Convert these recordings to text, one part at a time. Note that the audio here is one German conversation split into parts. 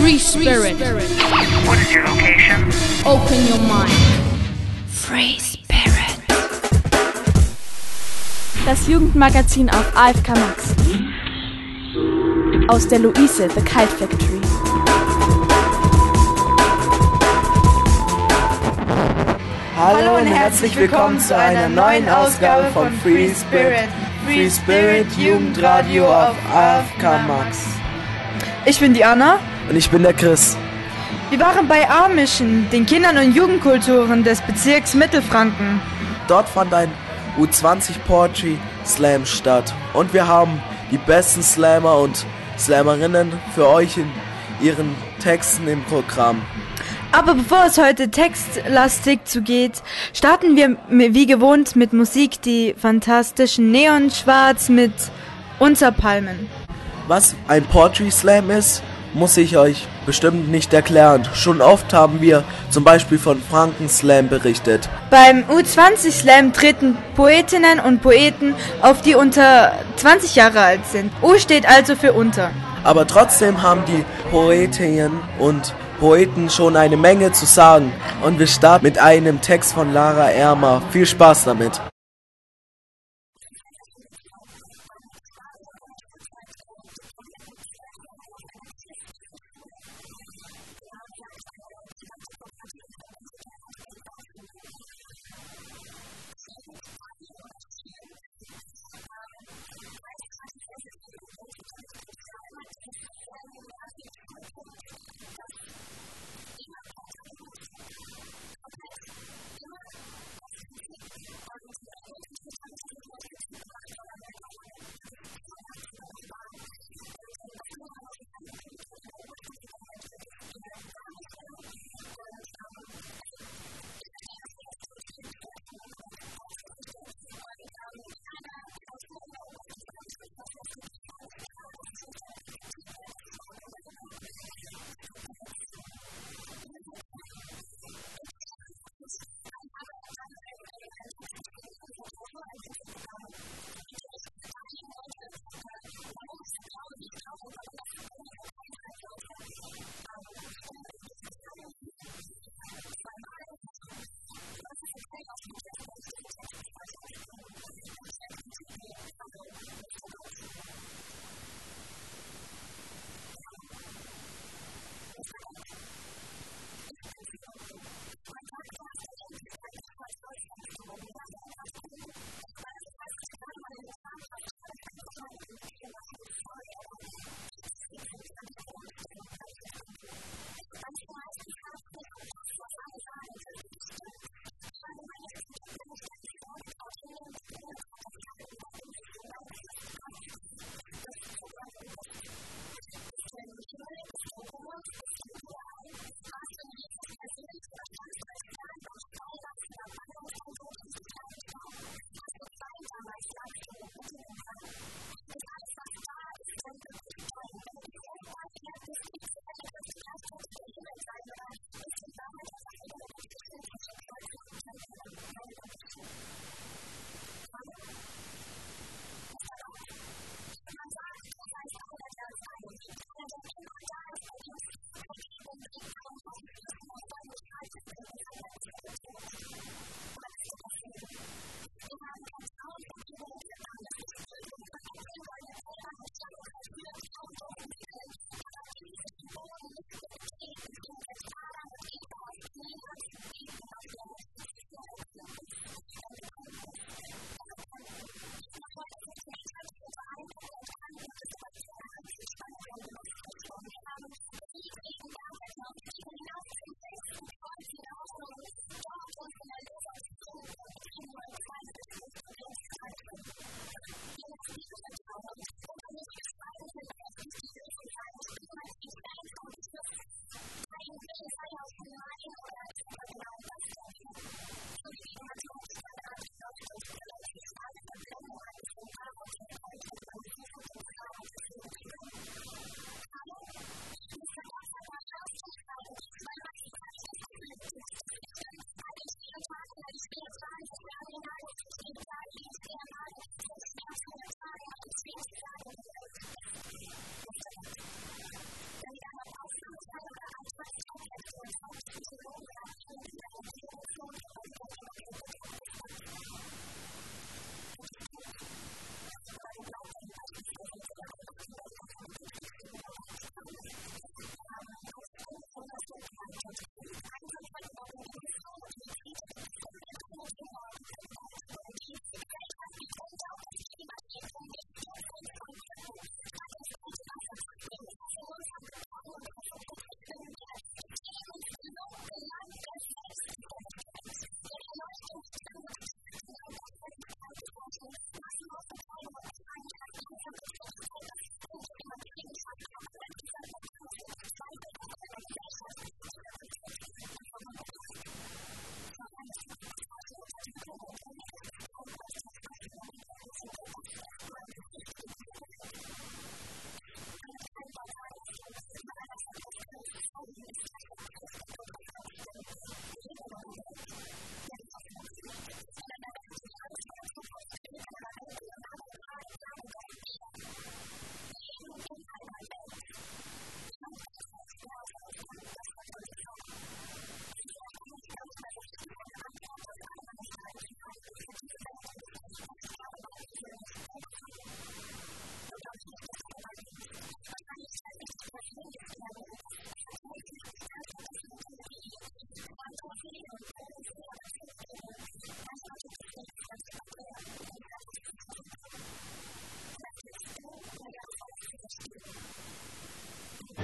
Free Spirit. What is your location? Open your mind. Free Spirit. Das Jugendmagazin auf AFK Max. Aus der Luise, The Kite Factory. Hallo und herzlich willkommen zu einer neuen Ausgabe von Free Spirit. Free Spirit Jugendradio auf AFK Max. Ich bin die Anna. Und ich bin der Chris. Wir waren bei Amischen, den Kindern- und Jugendkulturen des Bezirks Mittelfranken. Dort fand ein U20 Poetry Slam statt. Und wir haben die besten Slammer und Slammerinnen für euch in ihren Texten im Programm. Aber bevor es heute textlastig zugeht, starten wir wie gewohnt mit Musik, die fantastischen Neonschwarz mit Unterpalmen. Was ein Poetry Slam ist, muss ich euch bestimmt nicht erklären. Schon oft haben wir zum Beispiel von Franken Slam berichtet. Beim U20 Slam treten Poetinnen und Poeten auf, die unter 20 Jahre alt sind. U steht also für unter. Aber trotzdem haben die Poetinnen und Poeten schon eine Menge zu sagen. Und wir starten mit einem Text von Lara Ermer. Viel Spaß damit.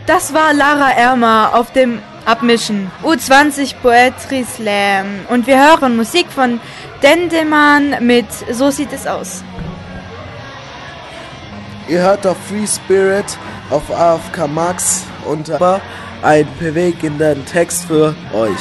Das war Lara Ermer auf dem Abmischen U20 Poetry Slam. Und wir hören Musik von Dendemann mit So sieht es aus. Ihr hört auf Free Spirit auf AFK Max und einen bewegenden Text für euch.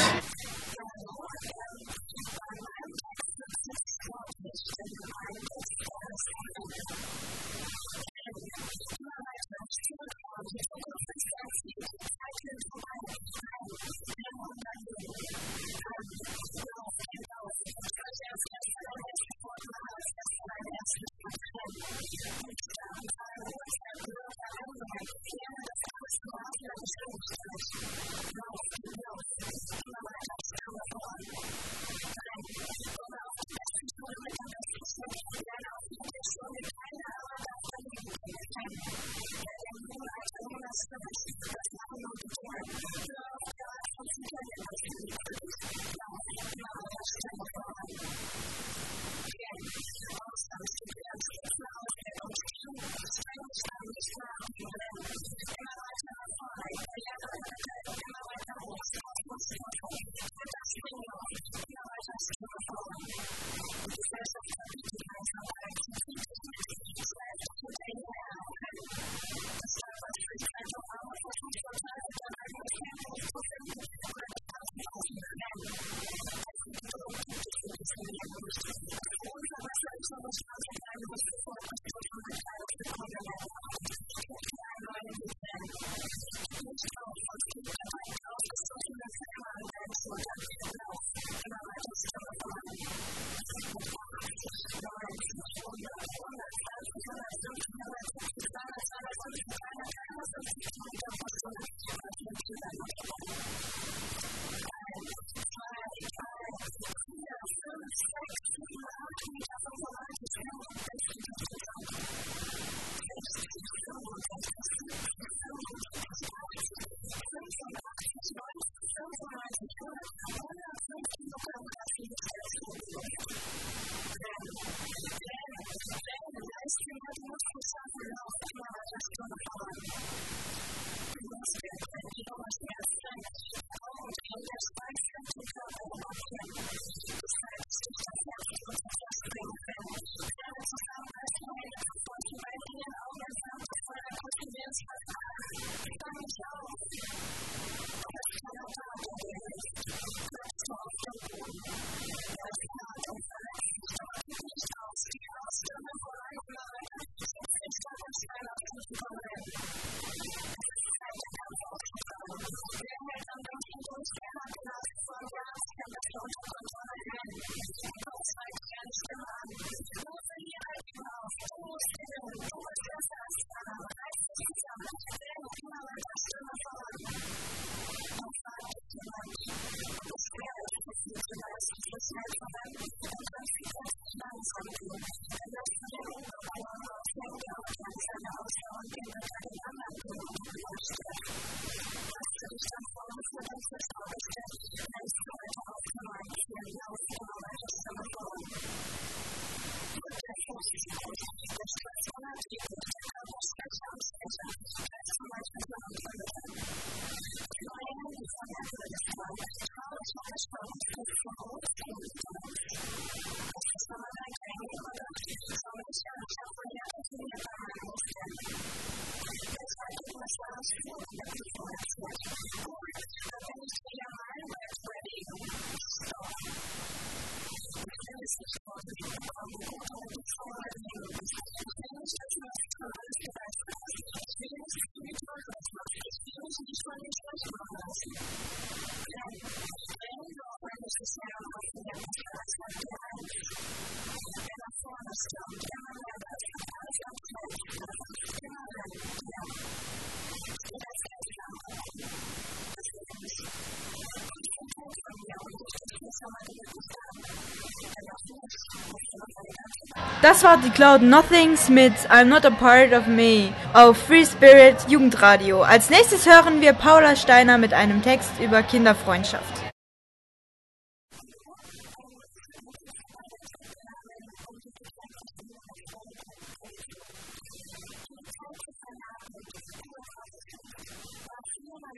Das war die Cloud Nothings mit I'm Not a Part of Me auf Free Spirit Jugendradio. Als nächstes hören wir Paula Steiner mit einem Text über Kinderfreundschaft.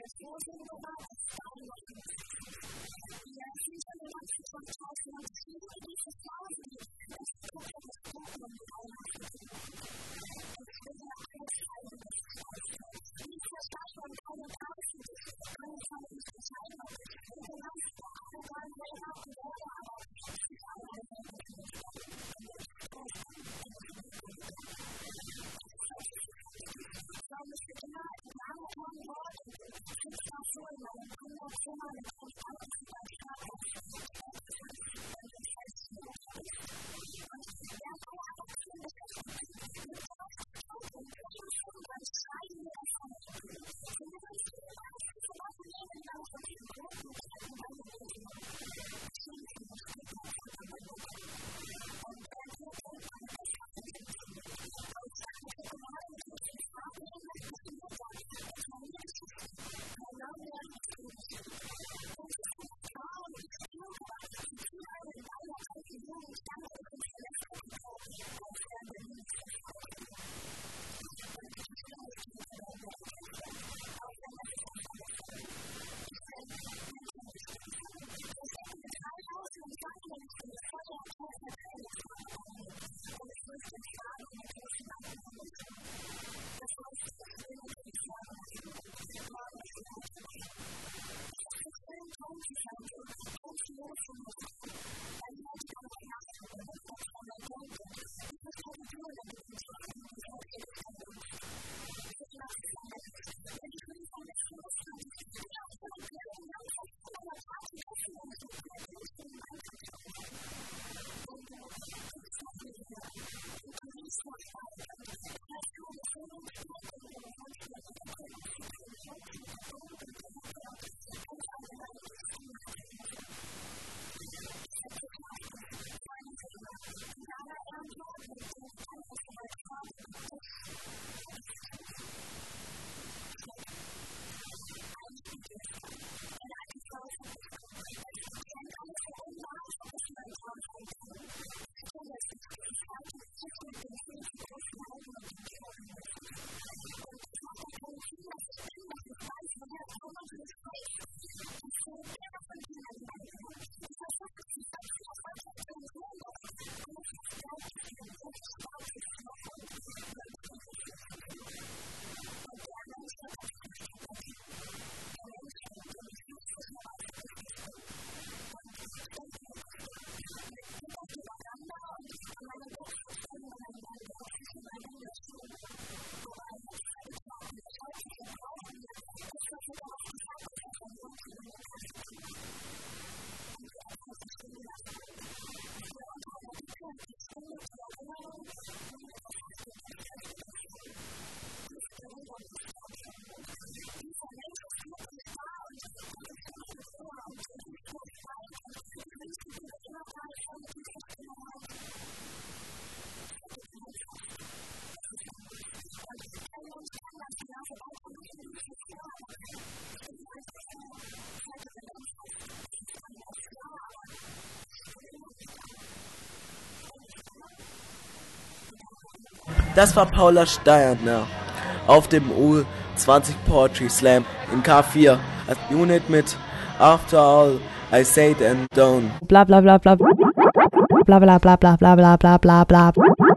Das war Paula Steiner auf dem U20 Poetry Slam in K4 als Unit mit After All I Said and Done. Bla bla bla bla bla bla bla bla bla bla bla bla bla bla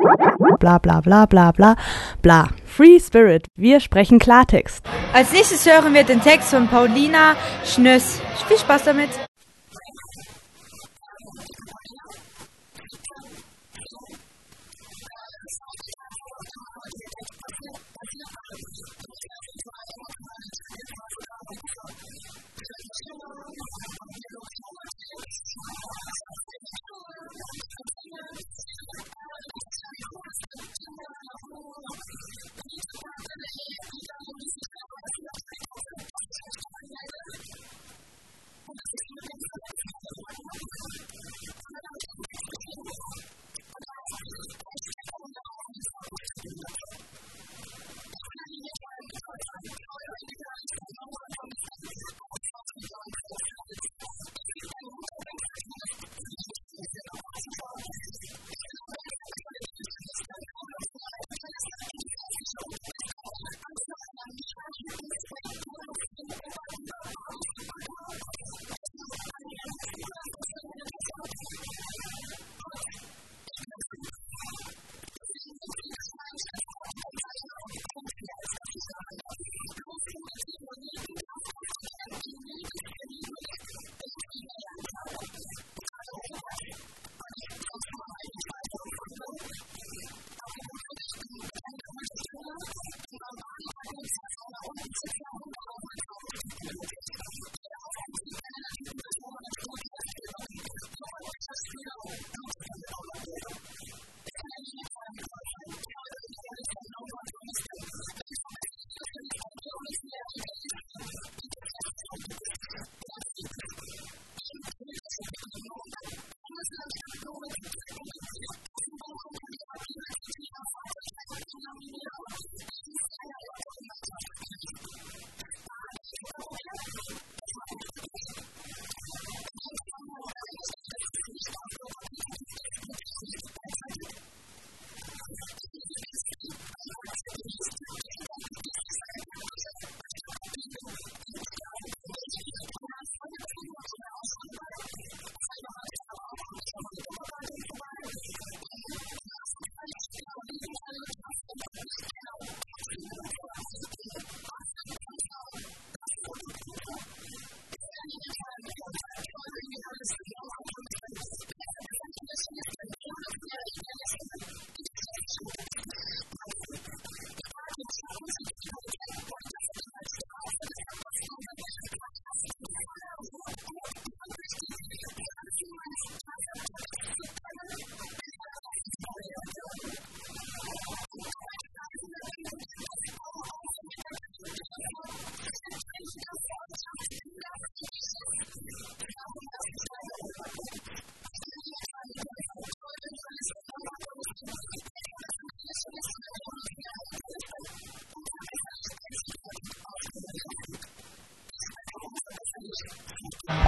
bla bla bla bla bla. Free Spirit, wir sprechen Klartext. Als nächstes hören wir den Text von Paulina Schnöss. Viel Spaß damit.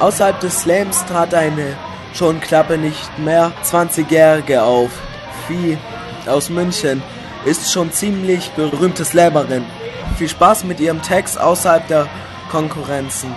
Außerhalb des Slams trat eine schon knappe nicht mehr 20-Jährige auf. Vieh aus München ist schon ziemlich berühmte Slammerin. Viel Spaß mit ihrem Text außerhalb der Konkurrenzen.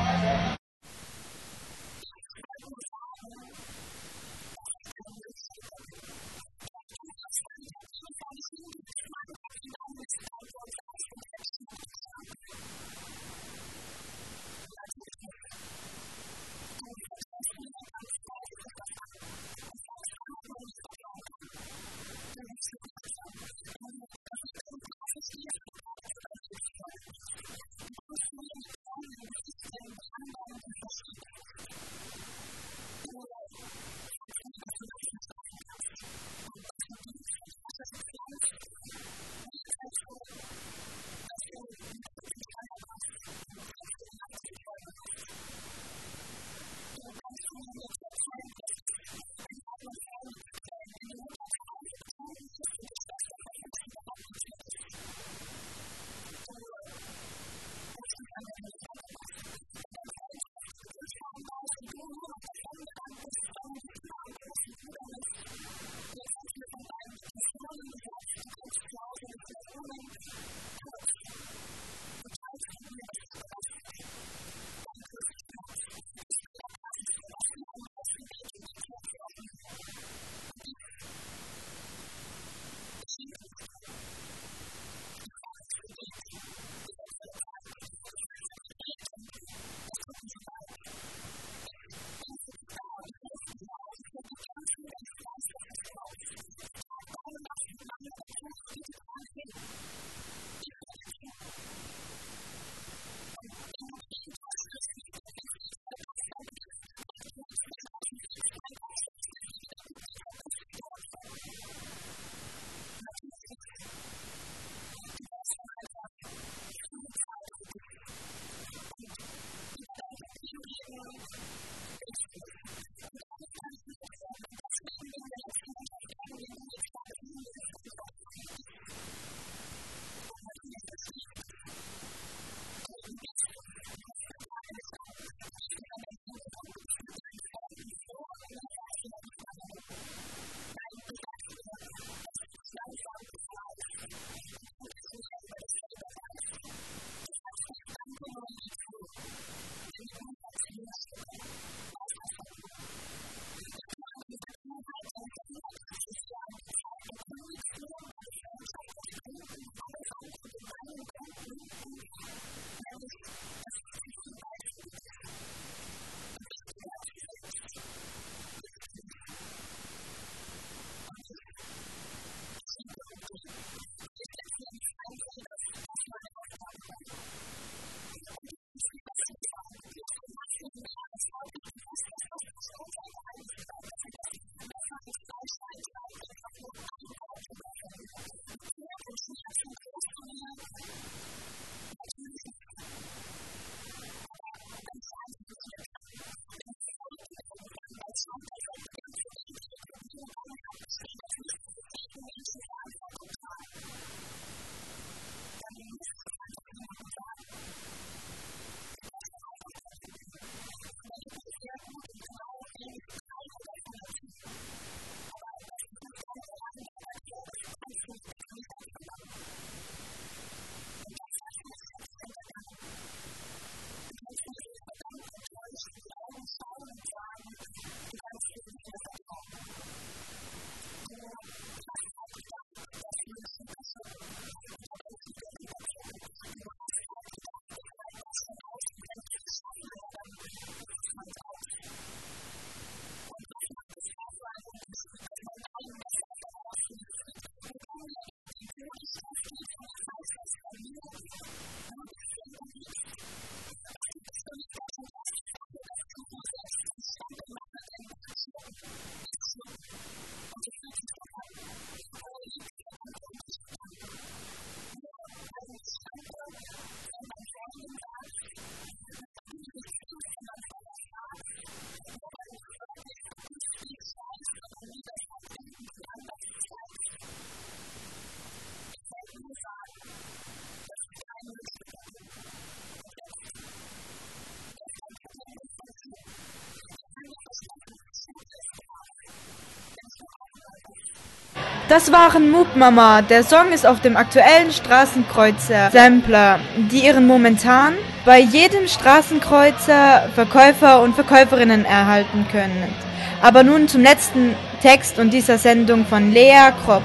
Das waren Moop Mama. Der Song ist auf dem aktuellen Straßenkreuzer-Sampler, die ihren momentan bei jedem Straßenkreuzer Verkäufer und Verkäuferinnen erhalten können. Aber nun zum letzten Text und dieser Sendung von Lea Kropp.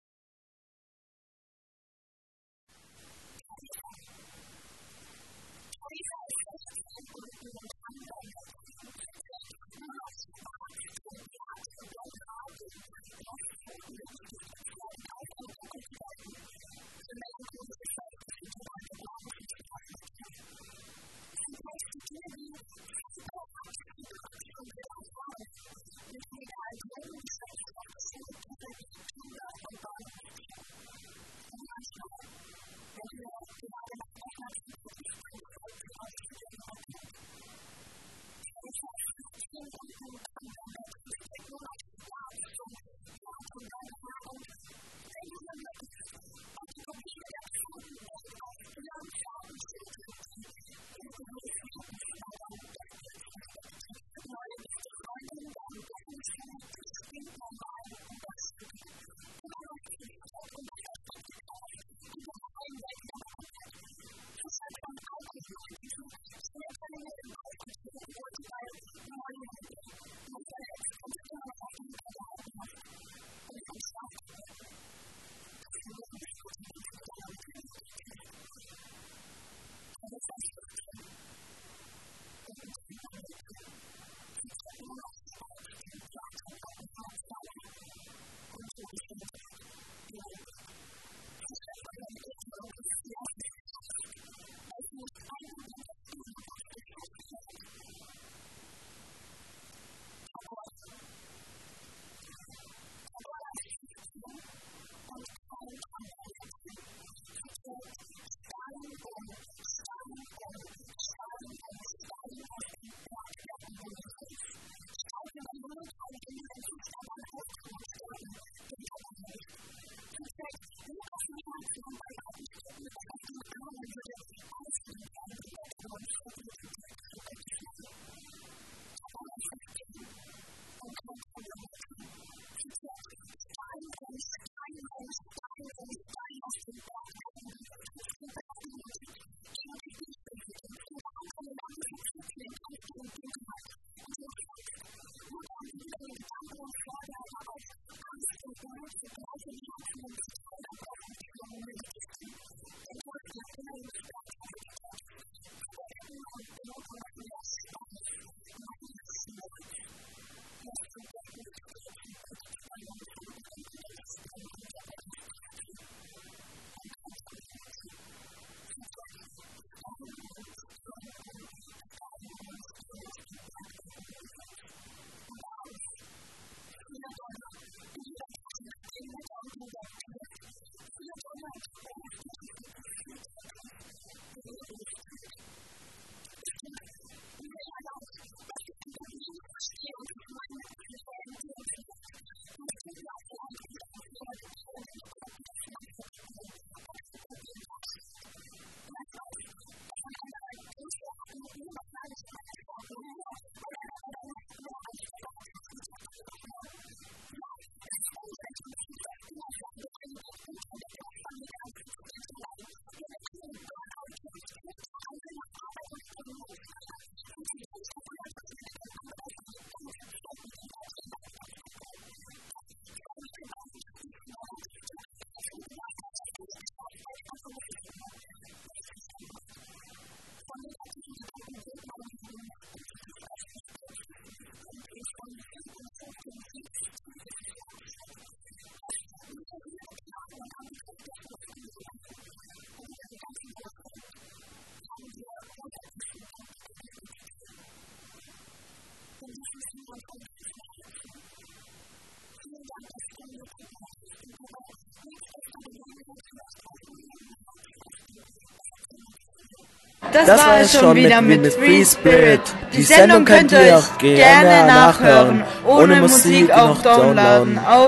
Das war es schon wieder mit Free Spirit. Die Sendung könnt ihr gerne nachhören, ohne Musik auch downloaden auf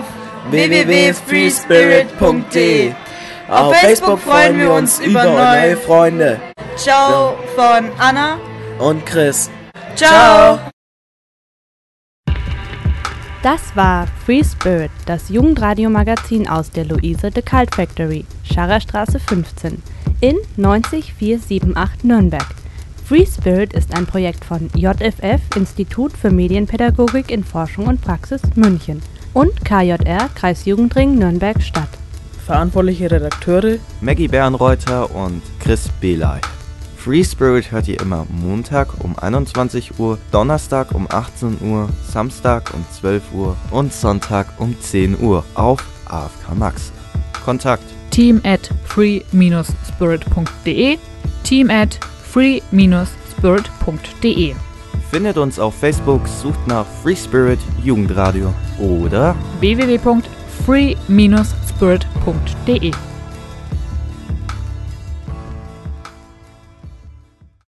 www.freespirit.de. Auf Facebook freuen wir uns über neue Freunde. Ciao von Anna und Chris. Ciao. Das war Free Spirit, das Jugendradiomagazin aus der Luise de Cult Factory, Scharrerstraße 15 in 90478 Nürnberg. Free Spirit ist ein Projekt von JFF, Institut für Medienpädagogik in Forschung und Praxis München, und KJR, Kreisjugendring Nürnberg-Stadt. Verantwortliche Redakteure Maggie Bernreuther und Chris Belay. Free Spirit hört ihr immer Montag um 21 Uhr, Donnerstag um 18 Uhr, Samstag um 12 Uhr und Sonntag um 10 Uhr auf AFK Max. Kontakt team@free-spirit.de, team@free-spirit.de. Findet uns auf Facebook, sucht nach Free Spirit Jugendradio oder www.free-spirit.de.